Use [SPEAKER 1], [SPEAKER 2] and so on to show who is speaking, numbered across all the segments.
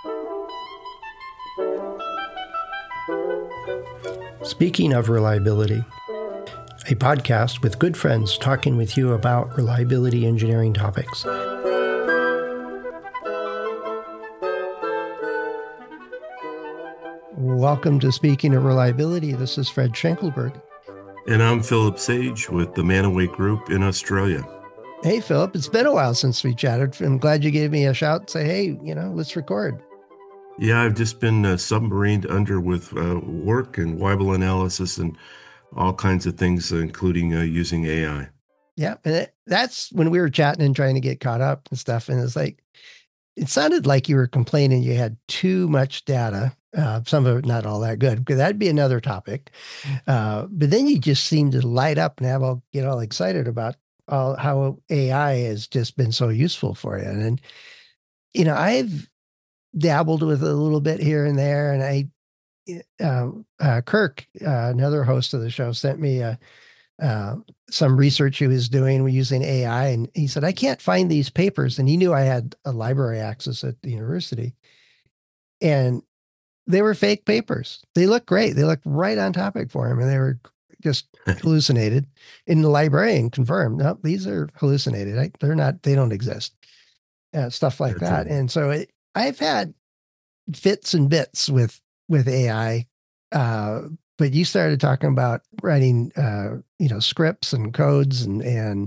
[SPEAKER 1] Speaking of reliability, a podcast with good friends talking with you about reliability engineering topics. Welcome to Speaking of Reliability. This is Fred Schenkelberg.
[SPEAKER 2] And I'm Philip Sage with the Manaway Group in Australia.
[SPEAKER 1] Hey, Philip, it's been a while since we chatted. I'm glad you gave me a shout and say, hey, let's record.
[SPEAKER 2] Yeah, I've just been submarined under with work and Weibull analysis and all kinds of things, including using AI.
[SPEAKER 1] Yeah, and that's when we were chatting and trying to get caught up and stuff. And it's like, it sounded like you were complaining you had too much data. Some of it not all that good, because that'd be another topic. But then you just seem to light up and get all excited about how AI has just been so useful for you. And, I've dabbled with it a little bit here and there. And Kirk, another host of the show, sent me some research he was doing using AI. And he said, I can't find these papers. And he knew I had a library access at the university. And they were fake papers. They looked great. They looked right on topic for him. And they were just hallucinated. And the librarian confirmed, no, these are hallucinated. They don't exist. Stuff like that. And so I've had fits and bits with AI. But you started talking about writing, scripts and codes and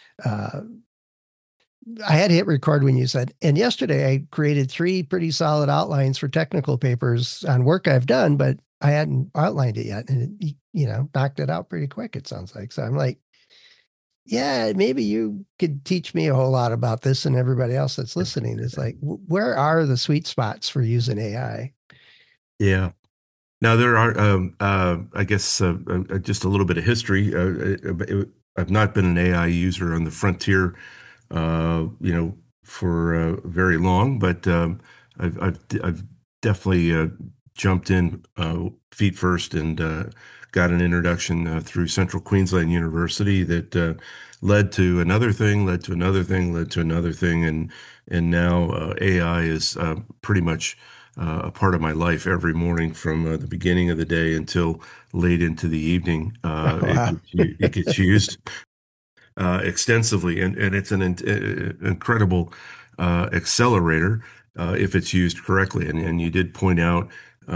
[SPEAKER 1] I had hit record when you said, and yesterday I created 3 pretty solid outlines for technical papers on work I've done, but I hadn't outlined it yet. And it, knocked it out pretty quick, it sounds like. So I'm like, yeah, maybe you could teach me a whole lot about this and everybody else that's listening. It's like, where are the sweet spots for using AI?
[SPEAKER 2] Yeah. Now there are, I guess, just a little bit of history. I've not been an AI user on the frontier, for very long, but I've definitely jumped in feet first and got an introduction through Central Queensland University that led to another thing, led to another thing, led to another thing, and now AI is pretty much a part of my life every morning from the beginning of the day until late into the evening. It gets used extensively, and it's an incredible accelerator if it's used correctly. And you did point out,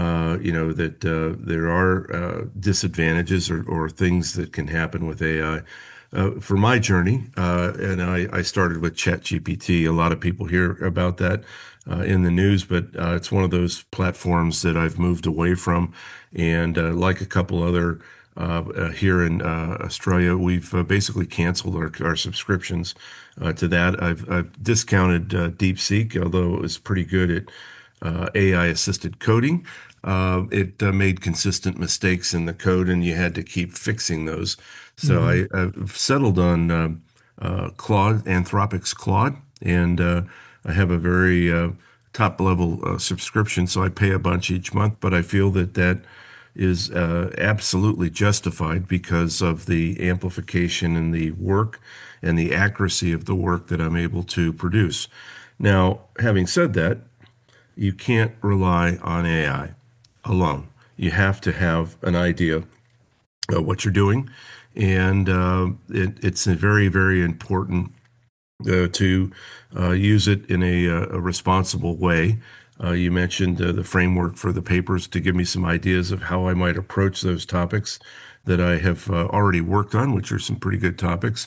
[SPEAKER 2] that there are disadvantages or things that can happen with AI. For my journey, and I started with ChatGPT. A lot of people hear about that in the news, but it's one of those platforms that I've moved away from. And like a couple other here in Australia, we've basically canceled our subscriptions to that. I've discounted DeepSeek, although it was pretty good at AI-assisted coding. It made consistent mistakes in the code, and you had to keep fixing those. So I've settled on Claude, Anthropic's Claude, and I have a very top-level subscription, so I pay a bunch each month, but I feel that is absolutely justified because of the amplification and the work and the accuracy of the work that I'm able to produce. Now, having said that, you can't rely on AI alone. You have to have an idea of what you're doing, and it's very, very important to use it in a responsible way. You mentioned the framework for the papers to give me some ideas of how I might approach those topics that I have already worked on, which are some pretty good topics.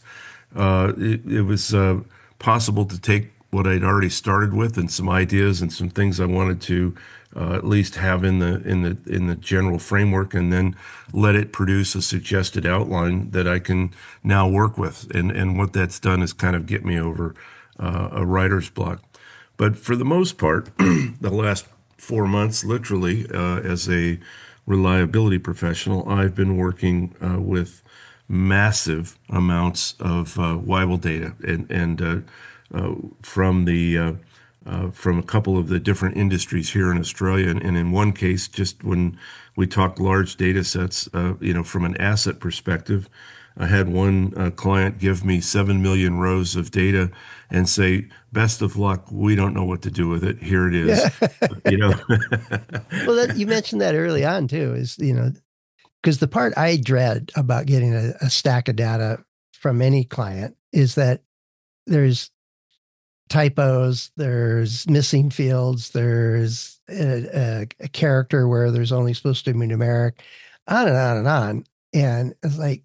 [SPEAKER 2] It was possible to take what I'd already started with and some ideas and some things I wanted to at least have in the general framework, and then let it produce a suggested outline that I can now work with. And what that's done is kind of get me over a writer's block. But for the most part, the last 4 months, literally, as a reliability professional, I've been working with massive amounts of Weibull data, and from a couple of the different industries here in Australia. And in one case, just when we talk large data sets, from an asset perspective, I had one client give me 7 million rows of data and say, "Best of luck. We don't know what to do with it. Here it is."
[SPEAKER 1] Yeah.
[SPEAKER 2] You know.
[SPEAKER 1] Well, you mentioned that early on too, is, because the part I dread about getting a stack of data from any client is that there's typos, there's missing fields, there's a character where there's only supposed to be numeric, on and on and on. And it's like,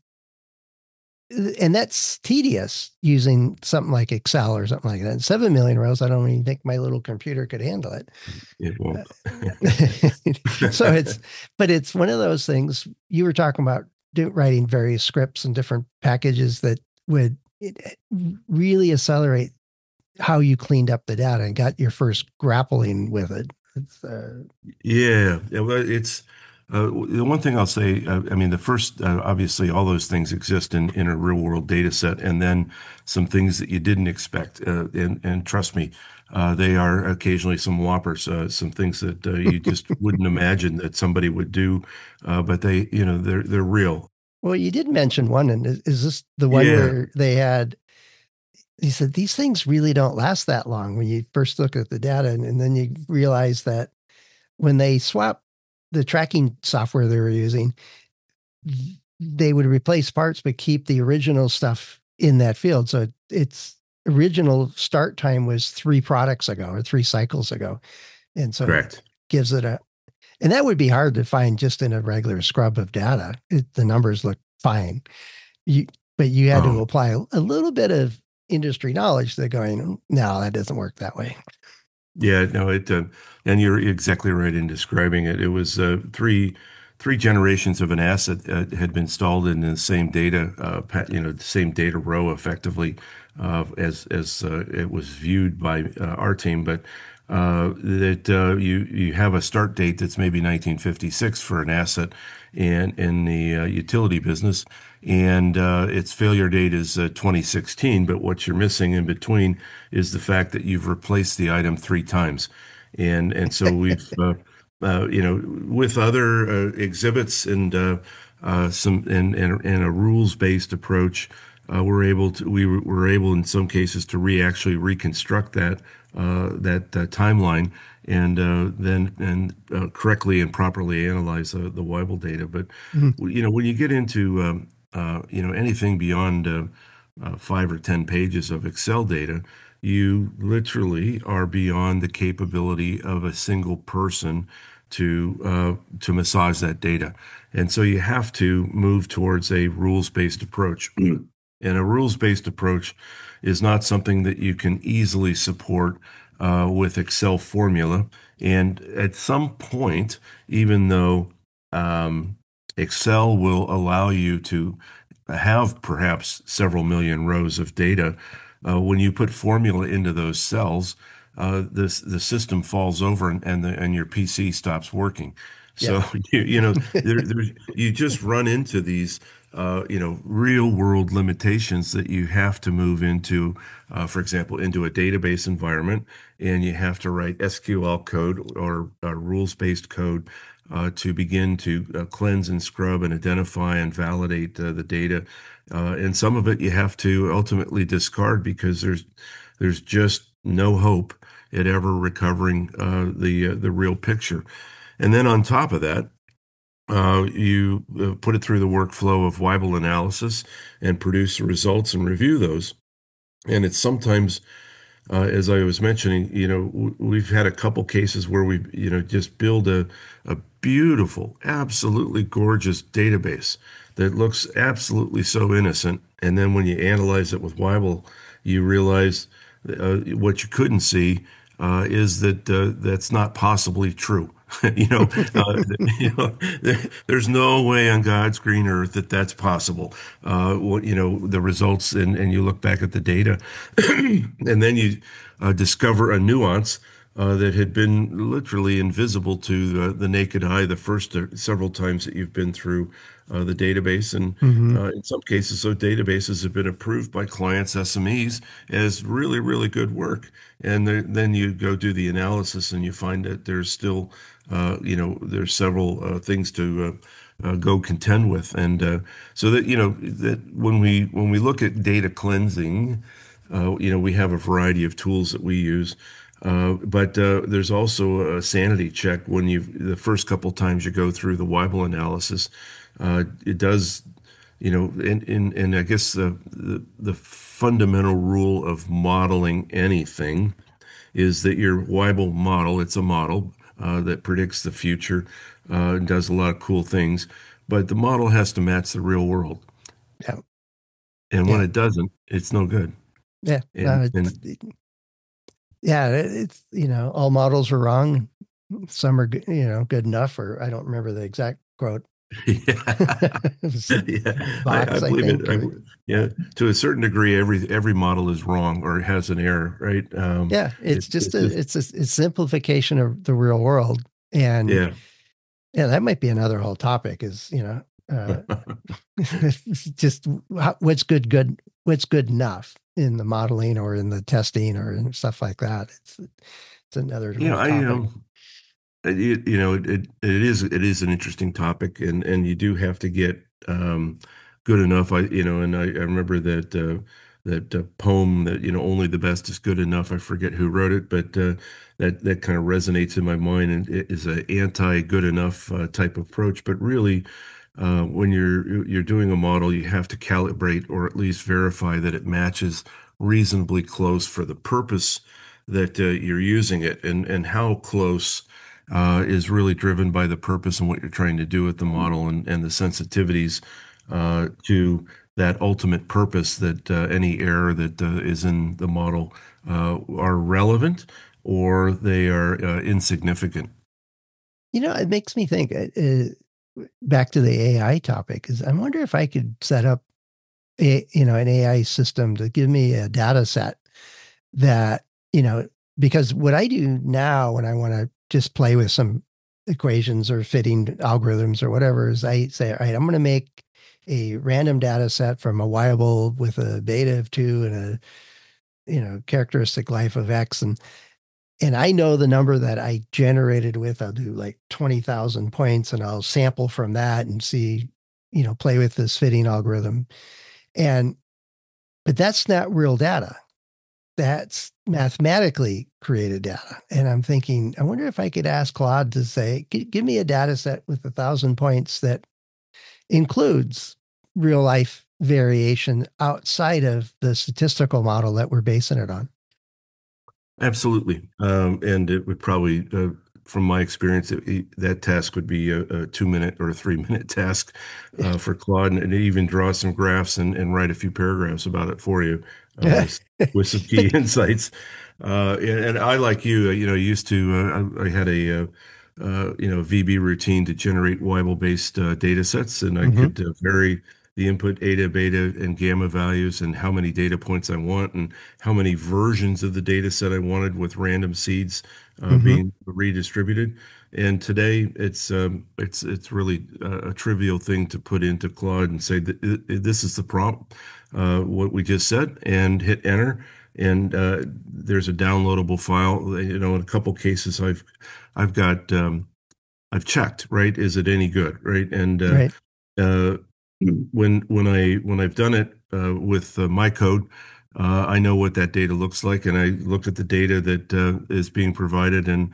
[SPEAKER 1] and that's tedious using something like Excel or something like that. And 7 million rows, I don't even think my little computer could handle it.
[SPEAKER 2] It won't.
[SPEAKER 1] So but it's one of those things you were talking about writing various scripts and different packages that would really accelerate how you cleaned up the data and got your first grappling with it. It's,
[SPEAKER 2] Yeah, well, it's the one thing I'll say. I mean, the first, obviously, all those things exist in a real world data set, and then some things that you didn't expect. And trust me, they are occasionally some whoppers, some things that you just wouldn't imagine that somebody would do, but they're real.
[SPEAKER 1] well, you did mention one, and is this the one
[SPEAKER 2] Yeah,
[SPEAKER 1] where he said these things really don't last that long when you first look at the data, and then you realize that when they swap the tracking software they were using, they would replace parts but keep the original stuff in that field. So its original start time was 3 products ago or 3 cycles ago. And so it
[SPEAKER 2] correct.
[SPEAKER 1] gives it and that would be hard to find just in a regular scrub of data. The numbers look fine. You, but you had to
[SPEAKER 2] Oh,
[SPEAKER 1] apply a little bit of industry knowledge to going, no, that doesn't work that way.
[SPEAKER 2] yeah, no, and you're exactly right in describing it. It was three generations of an asset had been installed in the same data, the same data row effectively, as it was viewed by our team. But that you have a start date that's maybe 1956 for an asset in the utility business, and its failure date is 2016. But what you're missing in between is the fact that you've replaced the item 3 times, and so we've with other exhibits and some and a rules based approach, we were able in some cases to actually reconstruct that timeline and then correctly and properly analyze the Weibull data. But
[SPEAKER 1] Mhm.
[SPEAKER 2] when you get into anything beyond 5 or 10 pages of Excel data, you literally are beyond the capability of a single person to massage that data. And so you have to move towards a rules-based approach. And a rules-based approach is not something that you can easily support with Excel formula. And at some point, even though Excel will allow you to have perhaps several million rows of data, when you put formula into those cells, the system falls over and your PC stops working.
[SPEAKER 1] Yeah.
[SPEAKER 2] So you just run into these real world limitations that you have to move into, for example, into a database environment, and you have to write SQL code or rules-based code to begin to cleanse and scrub and identify and validate the data. And some of it you have to ultimately discard because there's just no hope at ever recovering the real picture. And then on top of that, you put it through the workflow of Weibull analysis and produce the results and review those. And it's sometimes, as I was mentioning, we've had a couple cases where we, just build a beautiful, absolutely gorgeous database that looks absolutely so innocent. And then when you analyze it with Weibull, you realize what you couldn't see is that that's not possibly true. you know, uh, there's no way on God's green earth that that's possible. The results, and you look back at the data, and then you discover a nuance that had been literally invisible to the naked eye the first several times that you've been through the database. And
[SPEAKER 1] Hmm.
[SPEAKER 2] in some cases, those databases have been approved by clients, SMEs, as really, really good work. And then you go do the analysis and you find that there's still, there's several things go contend with. And so that, that when we look at data cleansing, we have a variety of tools that we use. But there's also a sanity check when the first couple times you go through the Weibull analysis. It does, and I guess the fundamental rule of modeling anything is that your Weibull model, it's a model that predicts the future, and does a lot of cool things, but the model has to match the real world.
[SPEAKER 1] Yeah.
[SPEAKER 2] And when
[SPEAKER 1] Yeah.
[SPEAKER 2] it doesn't, it's no good.
[SPEAKER 1] Yeah.
[SPEAKER 2] And,
[SPEAKER 1] Yeah. It's, all models are wrong. Some are, good enough, or I don't remember the exact quote.
[SPEAKER 2] yeah,
[SPEAKER 1] It was
[SPEAKER 2] yeah, I
[SPEAKER 1] Box, I
[SPEAKER 2] believe it.
[SPEAKER 1] think. Or,
[SPEAKER 2] Yeah, to a certain degree, every model is wrong or has an error, right?
[SPEAKER 1] yeah, it's just
[SPEAKER 2] It's just,
[SPEAKER 1] a simplification of the real world. And
[SPEAKER 2] yeah.
[SPEAKER 1] yeah, that might be another whole topic is, uh, just what's good enough in the modeling or in the testing or in stuff like that. It's another
[SPEAKER 2] You know,
[SPEAKER 1] whole
[SPEAKER 2] I
[SPEAKER 1] topic.
[SPEAKER 2] it is an interesting topic, and you do have to get good enough. I remember that poem that only the best is good enough. I forget who wrote it, but that kind of resonates in my mind, and it is an anti-good enough type approach. But really, when you're doing a model, you have to calibrate or at least verify that it matches reasonably close for the purpose that you're using it, and how close is really driven by the purpose and what you're trying to do with the model, and the sensitivities to that ultimate purpose, that any error that is in the model are relevant or they are insignificant.
[SPEAKER 1] It makes me think back to the AI topic is I wonder if I could set up an AI system to give me a data set that, because what I do now when I want to just play with some equations or fitting algorithms or whatever is I say, all right, I'm going to make a random data set from a Weibull with a beta of 2 and a, characteristic life of X. And I know the number that I generated with, I'll do like 20,000 points and I'll sample from that and see, play with this fitting algorithm. And, but that's not real data. That's mathematically created data. And I'm thinking, I wonder if I could ask Claude to say, give me a data set with 1,000 points that includes real life variation outside of the statistical model that we're basing it on.
[SPEAKER 2] Absolutely. And it would probably, from my experience, that task would be a 2 minute or a 3 minute task for Claude, and it even draw some graphs and write a few paragraphs about it for you with some key insights. And I, like you, used to, I had a, VB routine to generate Weibull-based data sets, and I
[SPEAKER 1] Mm-hmm.
[SPEAKER 2] could vary the input eta, beta, and gamma values, and how many data points I want, and how many versions of the data set I wanted with random seeds
[SPEAKER 1] Mm-hmm.
[SPEAKER 2] being redistributed. And today, it's really a trivial thing to put into Claude and say that this is the prompt, what we just said, and hit enter. And there's a downloadable file. In a couple cases, I've got I've checked, right? Is it any good, right? And
[SPEAKER 1] Right.
[SPEAKER 2] uh, when I've done it with my code, I know what that data looks like, and I looked at the data that is being provided, and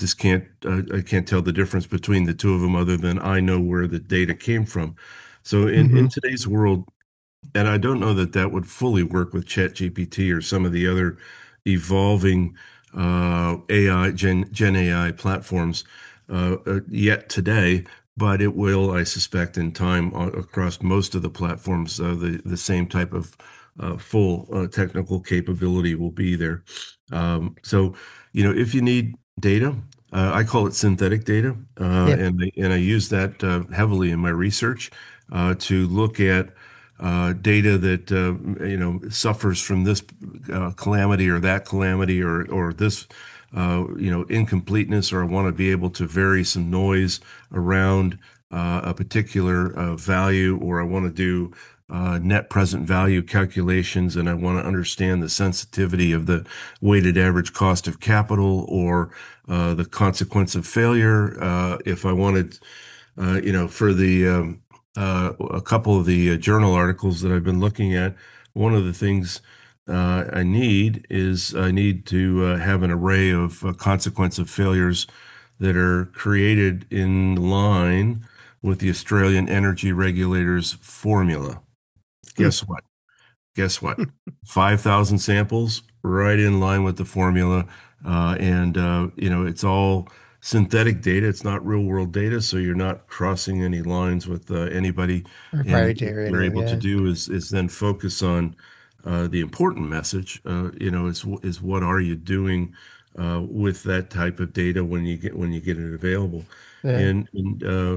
[SPEAKER 2] I can't tell the difference between the two of them, other than I know where the data came from. So in
[SPEAKER 1] Mm-hmm.
[SPEAKER 2] today's world, and I don't know that that would fully work with ChatGPT or some of the other evolving AI, Gen AI platforms yet today, but it will, I suspect, in time across most of the platforms, the same type of full technical capability will be there. So, if you need data, I call it synthetic data,
[SPEAKER 1] Yep.
[SPEAKER 2] and I use that heavily in my research to look at data that suffers from this calamity or that calamity, or this incompleteness, or I want to be able to vary some noise around a particular value, or I want to do net present value calculations, and I want to understand the sensitivity of the weighted average cost of capital, or the consequence of failure. If I wanted For the a couple of the journal articles that I've been looking at, one of the things I need to have an array of consequence of failures that are created in line with the Australian Energy Regulator's formula.
[SPEAKER 1] Hmm.
[SPEAKER 2] Guess what? Guess what? 5,000 samples, right in line with the formula. It's all synthetic data. It's not real world data. So you're not crossing any lines with anybody. And what
[SPEAKER 1] Proprietary,
[SPEAKER 2] you're
[SPEAKER 1] anything,
[SPEAKER 2] able to
[SPEAKER 1] yeah.
[SPEAKER 2] do is then focus on the important message, is what are you doing with that type of data when you get it available?
[SPEAKER 1] Yeah.
[SPEAKER 2] And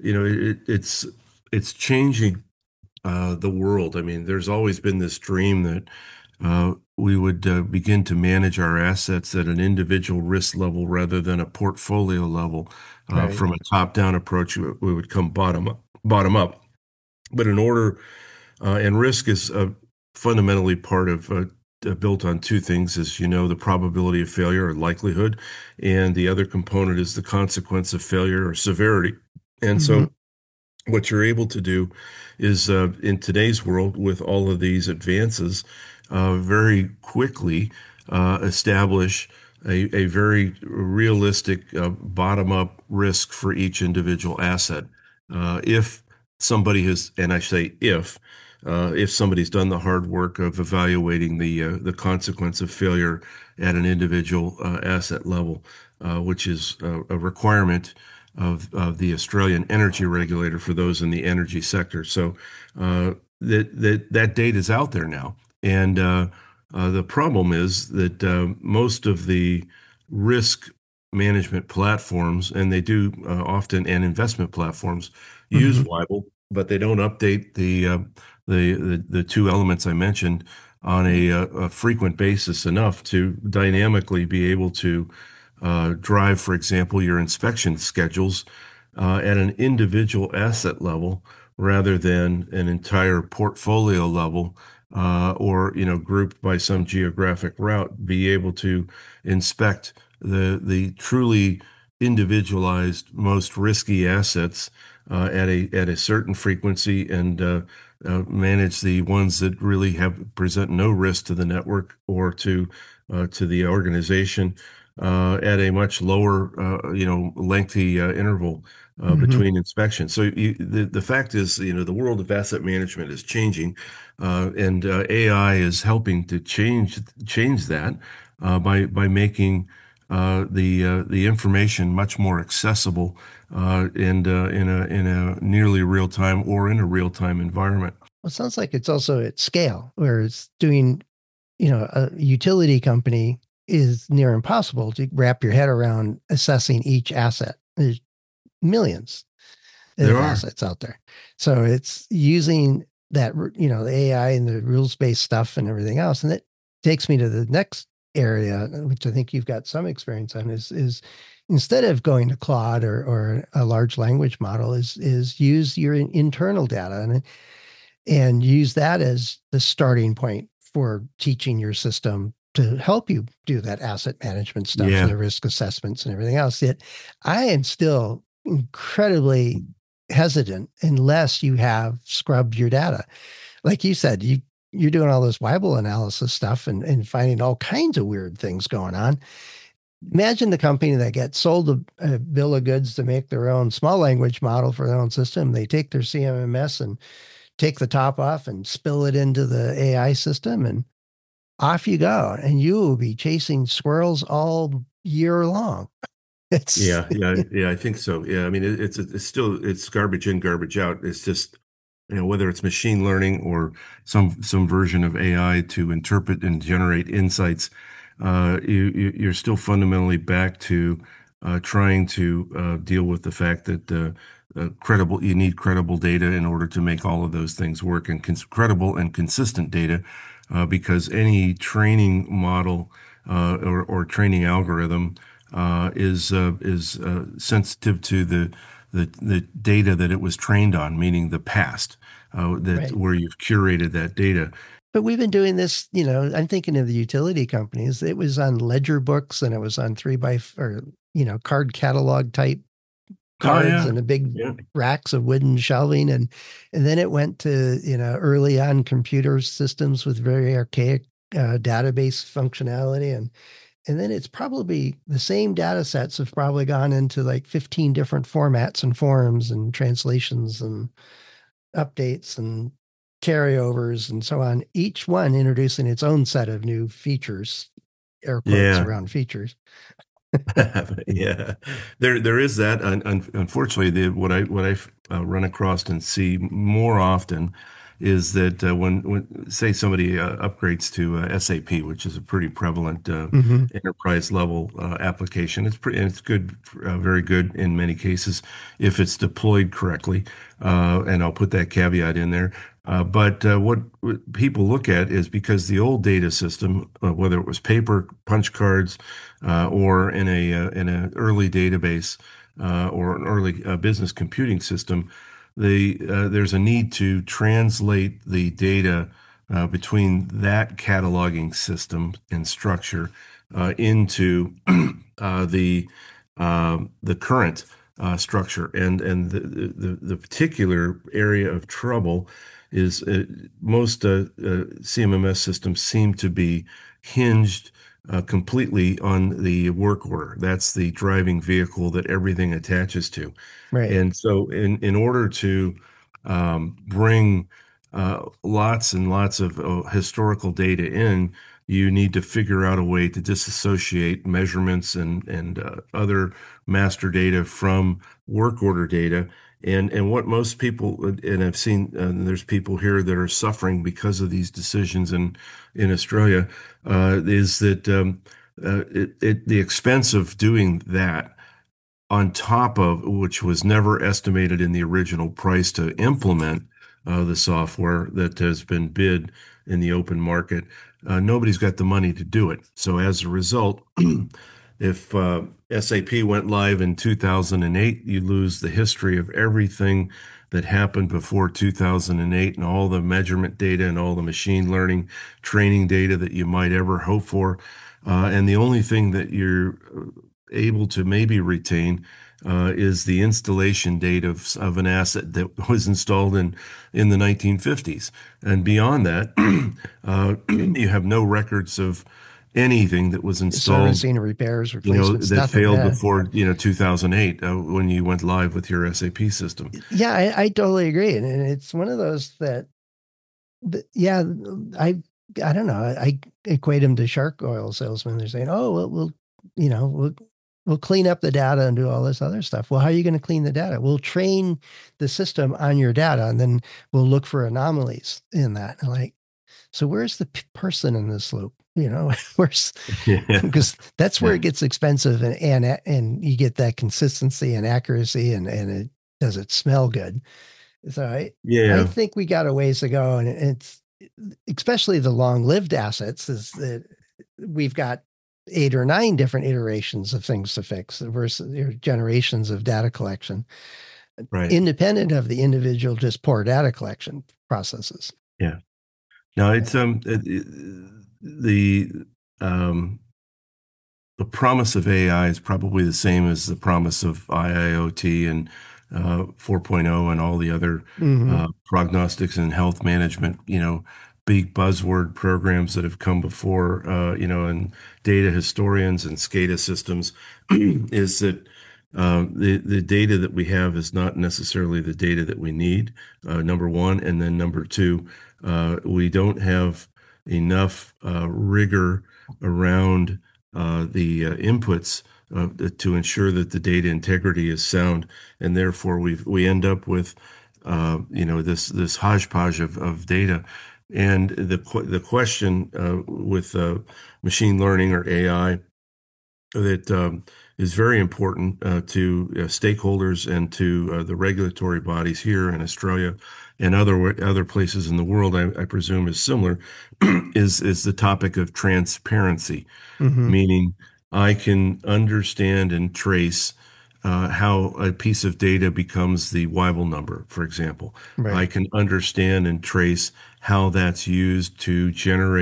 [SPEAKER 2] it's changing the world. I mean, there's always been this dream that we would begin to manage our assets at an individual risk level rather than a portfolio level.
[SPEAKER 1] Right.
[SPEAKER 2] From a top-down approach, we would come bottom up. But in order, and risk is fundamentally part of built on two things, as you know, the probability of failure or likelihood, and the other component is the consequence of failure or severity. And
[SPEAKER 1] Hmm.
[SPEAKER 2] so what you're able to do is in today's world with all of these advances very quickly establish a very realistic bottom-up risk for each individual asset. If somebody has, and I say if somebody's done the hard work of evaluating the consequence of failure at an individual asset level, which is a requirement of the Australian Energy Regulator for those in the energy sector. So that data is out there now, and the problem is that most of the risk management platforms, and they do often, and investment platforms use
[SPEAKER 1] Hmm.
[SPEAKER 2] Weibull, but they don't update the two elements I mentioned on a frequent basis enough to dynamically be able to drive, for example, your inspection schedules at an individual asset level rather than an entire portfolio level, or grouped by some geographic route. Be able to inspect the truly individualized, most risky assets at a certain frequency, and manage the ones that really have present no risk to the network or to the organization at a much lower, lengthy interval
[SPEAKER 1] Hmm.
[SPEAKER 2] between inspections. So the fact is, the world of asset management is changing, and AI is helping to change that by making the information much more accessible and in a nearly real time or in a real time environment.
[SPEAKER 1] Well, it sounds like it's also at scale, where it's doing, a utility company is near impossible to wrap your head around assessing each asset. There's millions
[SPEAKER 2] There
[SPEAKER 1] of
[SPEAKER 2] are.
[SPEAKER 1] assets out there. So it's using that, the AI and the rules-based stuff and everything else. And it takes me to the next area, which I think you've got some experience on, is instead of going to Claude or a large language model, is use your internal data and use that as the starting point for teaching your system to help you do that asset management stuff and
[SPEAKER 2] Yeah.
[SPEAKER 1] the risk assessments and everything else. Yet I am still incredibly hesitant unless you have scrubbed your data. Like you said, you're doing all this Weibull analysis stuff and finding all kinds of weird things going on. Imagine the company that gets sold a bill of goods to make their own small language model for their own system. They take their CMMS and take the top off and spill it into the AI system, and off you go. And you will be chasing squirrels all year long. It's
[SPEAKER 2] Yeah. I think so. Yeah, I mean, it's still it's garbage in, garbage out. It's just whether it's machine learning or some version of AI to interpret and generate insights, you're still fundamentally back to trying to deal with the fact that credible you need credible data in order to make all of those things work, and credible and consistent data, because any training model or training algorithm is sensitive to the data that it was trained on, meaning the past, that
[SPEAKER 1] right.
[SPEAKER 2] where you've curated that data.
[SPEAKER 1] But we've been doing this, I'm thinking of the utility companies. It was on ledger books and it was on or, card catalog type
[SPEAKER 2] Oh
[SPEAKER 1] cards
[SPEAKER 2] yeah,
[SPEAKER 1] and a big
[SPEAKER 2] yeah,
[SPEAKER 1] racks of wooden shelving, and then it went to early on computer systems with very archaic database functionality, and then it's probably the same data sets have probably gone into like 15 different formats and forms and translations and updates and carryovers and so on, each one introducing its own set of new features, air quotes
[SPEAKER 2] yeah.
[SPEAKER 1] around features.
[SPEAKER 2] Yeah, there is that. Unfortunately, what I run across and see more often is that when say somebody upgrades to SAP, which is a pretty prevalent
[SPEAKER 1] Mm-hmm.
[SPEAKER 2] enterprise level application, it's good, very good in many cases if it's deployed correctly. And I'll put that caveat in there. But what people look at is because the old data system, whether it was paper punch cards or in an early database or an early business computing system, there's a need to translate the data between that cataloging system and structure into the current structure, and the particular area of trouble is most CMMS systems seem to be hinged completely on the work order. That's the driving vehicle that everything attaches to.
[SPEAKER 1] Right.
[SPEAKER 2] And so, in order to bring lots and lots of historical data in, you need to figure out a way to disassociate measurements and other master data from work order data. And what most people, and I've seen, there's people here that are suffering because of these decisions in Australia, is that the expense of doing that on top of which was never estimated in the original price to implement the software that has been bid in the open market. Nobody's got the money to do it. So as a result, if SAP went live in 2008, you lose the history of everything that happened before 2008 and all the measurement data and all the machine learning training data that you might ever hope for. And the only thing that you're able to maybe retain is the installation date of an asset that was installed in the 1950s. And beyond that, you have no records of anything that was installed,
[SPEAKER 1] Servicing, repairs, replacements,
[SPEAKER 2] that
[SPEAKER 1] nothing.
[SPEAKER 2] failed
[SPEAKER 1] Yeah.
[SPEAKER 2] before, 2008 when you went live with your SAP system.
[SPEAKER 1] Yeah, I totally agree. And it's one of those yeah, I, I don't know. I equate them to shark oil salesmen. They're saying, oh, well, we'll clean up the data and do all this other stuff. Well, how are you going to clean the data? We'll train the system on your data and then we'll look for anomalies in that. And like, so where's the person in this loop? Where's
[SPEAKER 2] Yeah.
[SPEAKER 1] because that's where
[SPEAKER 2] Yeah.
[SPEAKER 1] it gets expensive and you get that consistency and accuracy and does it smell good? So I
[SPEAKER 2] Yeah.
[SPEAKER 1] think we got a ways to go, and it's especially the long-lived assets is that we've got 8 or 9 different iterations of things to fix versus generations of data collection,
[SPEAKER 2] Right.
[SPEAKER 1] independent of the individual just poor data collection processes.
[SPEAKER 2] Yeah. No, it's um the promise of AI is probably the same as the promise of IIoT and 4.0 and all the other
[SPEAKER 1] Hmm.
[SPEAKER 2] prognostics and health management, big buzzword programs that have come before, and data historians and SCADA systems, is that the data that we have is not necessarily the data that we need, number one. And then number two, we don't have enough rigor around the inputs to ensure that the data integrity is sound, and therefore we end up with this hodgepodge of data. And the question with machine learning or AI that is very important to stakeholders and to the regulatory bodies here in Australia and other places in the world, I presume is similar, is the topic of transparency,
[SPEAKER 1] Hmm.
[SPEAKER 2] meaning I can understand and trace how a piece of data becomes the Weibull number, for example.
[SPEAKER 1] Right.
[SPEAKER 2] I can understand and trace how that's used to generate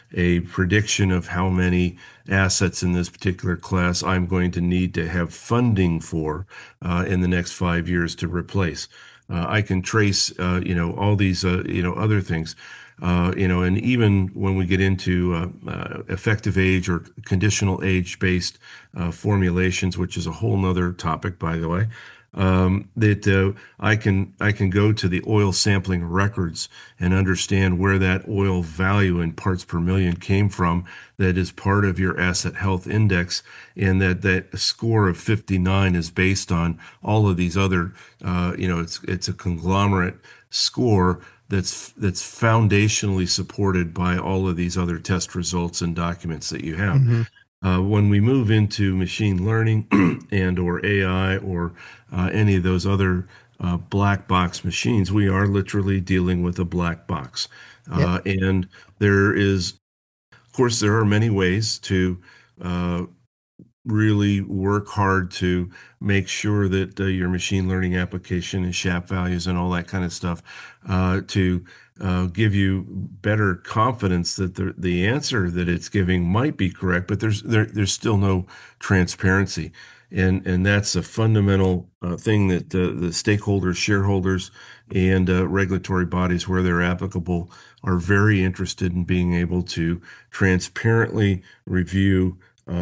[SPEAKER 2] a prediction of how many assets in this particular class I'm going to need to have funding for in the next 5 years to replace. I can trace, all these, other things. And even when we get into effective age or conditional age-based formulations, which is a whole nother topic, by the way, that I can go to the oil sampling records and understand where that oil value in parts per million came from. That is part of your asset health index, and that score of 59 is based on all of these other. It's a conglomerate score that's foundationally supported by all of these other test results and documents that you have.
[SPEAKER 1] Hmm.
[SPEAKER 2] When we move into machine learning and or AI or any of those other black box machines, we are literally dealing with a black box.
[SPEAKER 1] Yep.
[SPEAKER 2] And there is, of course, there are many ways to uh, really work hard to make sure that your machine learning application and SHAP values and all that kind of stuff to give you better confidence that the answer that it's giving might be correct, but there's still no transparency. And that's a fundamental thing that the stakeholders, shareholders, and regulatory bodies, where they're applicable, are very interested in being able to transparently review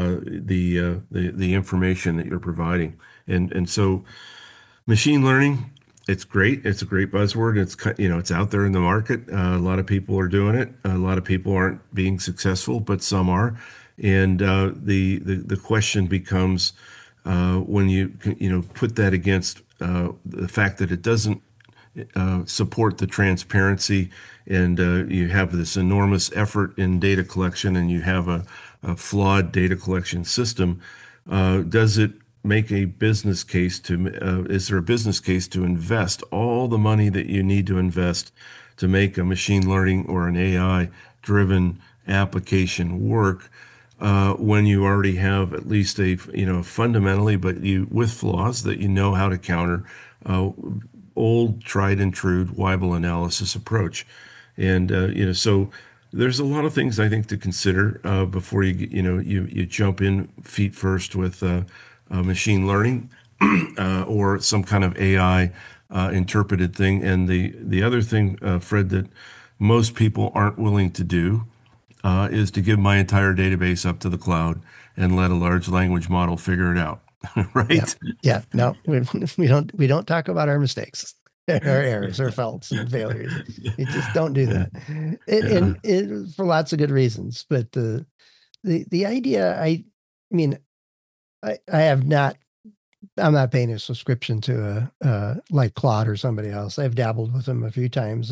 [SPEAKER 2] the information that you're providing. And so machine learning, it's great. It's a great buzzword. It's out there in the market. A lot of people are doing it. A lot of people aren't being successful, but some are. And the question becomes when you put that against the fact that it doesn't support the transparency, and you have this enormous effort in data collection, and you have a flawed data collection system. Does it make a business case is there a business case to invest all the money that you need to invest to make a machine learning or an AI driven application work when you already have at least fundamentally, but you with flaws that you know how to counter, uh, old tried and true Weibull analysis approach. And so there's a lot of things I think to consider before you jump in feet first with machine learning or some kind of AI interpreted thing. And the other thing, Fred, that most people aren't willing to do is to give my entire database up to the cloud and let a large language model figure it out.
[SPEAKER 1] Yep.
[SPEAKER 2] Right?
[SPEAKER 1] Yeah. No, we don't talk about our mistakes, our errors, our faults and failures. We just don't do that.
[SPEAKER 2] Yeah.
[SPEAKER 1] And it, for lots of good reasons. But the idea, mean, I have not. I'm not paying a subscription to like Claude or somebody else. I've dabbled with them a few times,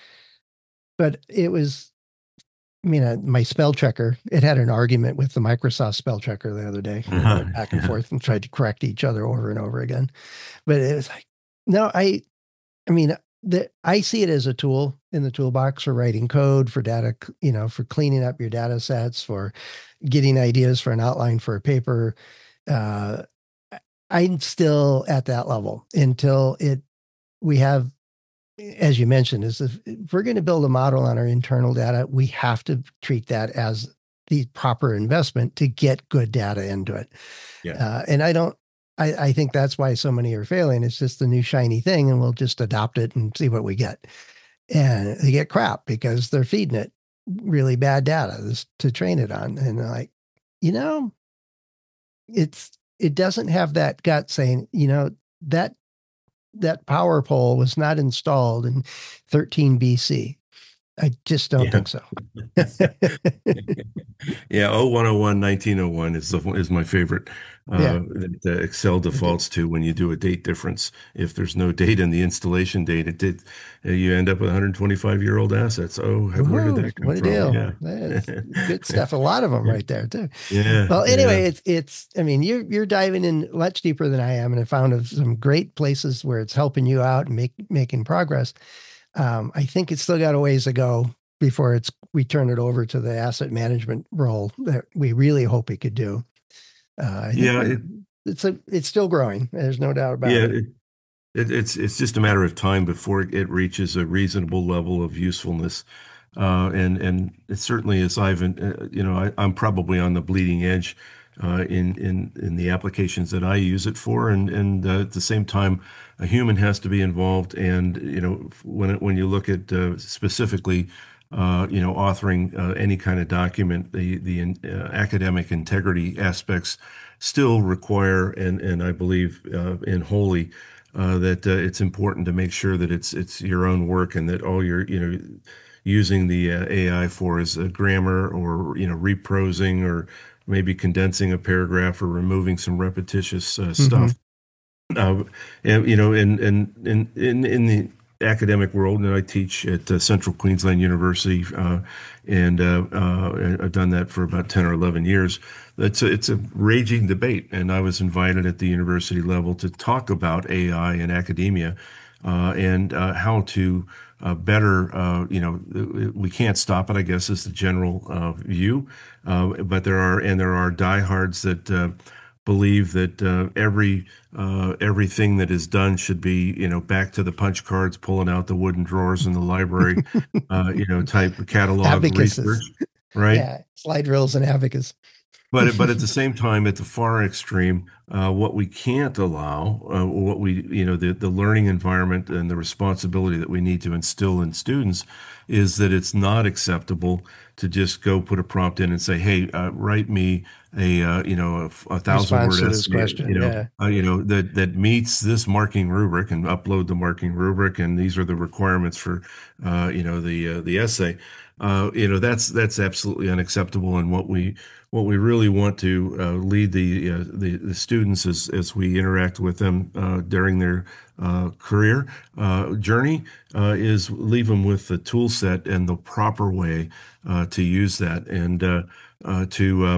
[SPEAKER 1] but it was. My spell checker, it had an argument with the Microsoft spell checker the other day. We went back and
[SPEAKER 2] Yeah.
[SPEAKER 1] forth and tried to correct each other over and over again. But it was like, no, I mean, I see it as a tool in the toolbox for writing code, for data, for cleaning up your data sets, for getting ideas for an outline for a paper. Uh, I'm still at that level until we have, as you mentioned, is if we're going to build a model on our internal data, we have to treat that as the proper investment to get good data into it.
[SPEAKER 2] Yeah.
[SPEAKER 1] And I think that's why so many are failing. It's just the new shiny thing, and we'll just adopt it and see what we get. And they get crap because they're feeding it really bad data to train it on. And they're like, you know, it doesn't have that gut saying, that power pole was not installed in 13 BC. I just don't
[SPEAKER 2] Yeah.
[SPEAKER 1] think so.
[SPEAKER 2] Yeah, 0101 1901 is my favorite
[SPEAKER 1] Yeah.
[SPEAKER 2] that Excel defaults to when you do a date difference. If there's no date in the installation date, you end up with 125-year-old assets. Oh, where did
[SPEAKER 1] Woohoo,
[SPEAKER 2] that come
[SPEAKER 1] what a
[SPEAKER 2] from?
[SPEAKER 1] deal.
[SPEAKER 2] Yeah.
[SPEAKER 1] That's good stuff. A lot of them right there too.
[SPEAKER 2] Yeah,
[SPEAKER 1] Well,
[SPEAKER 2] yeah.
[SPEAKER 1] anyway, you're diving in much deeper than I am, and I found some great places where it's helping you out and making progress. I think it's still got a ways to go before we turn it over to the asset management role that we really hope it could do. I think
[SPEAKER 2] Yeah,
[SPEAKER 1] it's still growing. There's no doubt about
[SPEAKER 2] yeah,
[SPEAKER 1] it.
[SPEAKER 2] it's just a matter of time before it reaches a reasonable level of usefulness. And it certainly is. I'm probably on the bleeding edge in the applications that I use it for, and at the same time, a human has to be involved. And when you look at specifically, authoring any kind of document, the academic integrity aspects still require, and I believe in wholly, that it's important to make sure that it's your own work, and that all your using the AI for is grammar, or reprosing, or maybe condensing a paragraph, or removing some repetitious
[SPEAKER 1] Mm-hmm.
[SPEAKER 2] stuff. And in the academic world, and I teach at Central Queensland University, and I've done that for about 10 or 11 years. It's a raging debate, and I was invited at the university level to talk about AI in academia, and how to better, we can't stop it, I guess, is the general view. But there are diehards that believe that everything that is done should be, back to the punch cards, pulling out the wooden drawers in the library, type catalog research,
[SPEAKER 1] Abacuses.
[SPEAKER 2] right?
[SPEAKER 1] Yeah. Slide rules and abacus.
[SPEAKER 2] But at the same time, at the far extreme, what we can't allow, what we the learning environment and the responsibility that we need to instill in students, is that it's not acceptable to just go put a prompt in and say, "Hey, write me a thousand
[SPEAKER 1] Response
[SPEAKER 2] word
[SPEAKER 1] to this
[SPEAKER 2] essay,
[SPEAKER 1] question. Yeah.
[SPEAKER 2] that meets this marking rubric," and upload the marking rubric, and these are the requirements for the essay. That's absolutely unacceptable, and what we really want to lead the students as we interact with them during their career journey, is leave them with the tool set and the proper way to use that, and to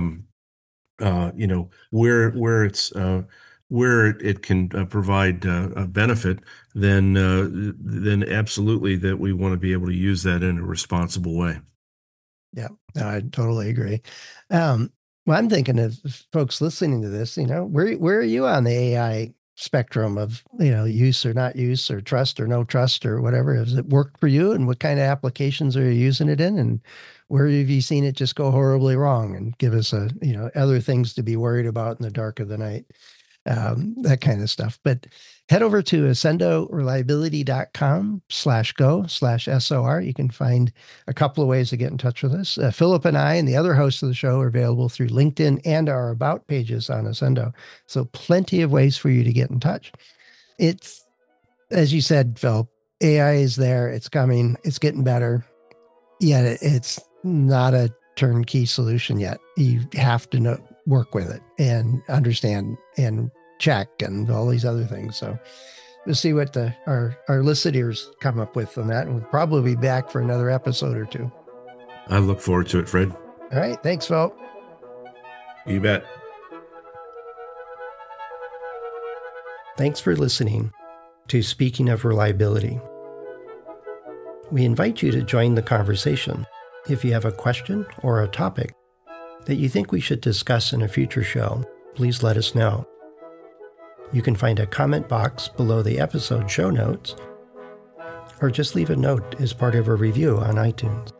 [SPEAKER 2] where it can provide a benefit, then absolutely that we want to be able to use that in a responsible way.
[SPEAKER 1] Yeah, no, I totally agree. Um, well, I'm thinking of folks listening to this, where are you on the AI spectrum of, use or not use, or trust or no trust, or whatever? Has it worked for you, and what kind of applications are you using it in? And where have you seen it just go horribly wrong, and give us other things to be worried about in the dark of the night? That kind of stuff. But head over to accendoreliability.com/go/SOR. You can find a couple of ways to get in touch with us. Philip and I and the other hosts of the show are available through LinkedIn and our About pages on Accendo. So plenty of ways for you to get in touch. It's, as you said, Phil, AI is there. It's coming. It's getting better. Yet it's not a turnkey solution yet. You have to work with it and understand and check and all these other things. So we'll see what our listeners come up with on that. And we'll probably be back for another episode or two.
[SPEAKER 2] I look forward to it, Fred.
[SPEAKER 1] All right. Thanks, Phil.
[SPEAKER 2] You bet.
[SPEAKER 1] Thanks for listening to Speaking of Reliability. We invite you to join the conversation. If you have a question or a topic that you think we should discuss in a future show, please let us know. You can find a comment box below the episode show notes, or just leave a note as part of a review on iTunes.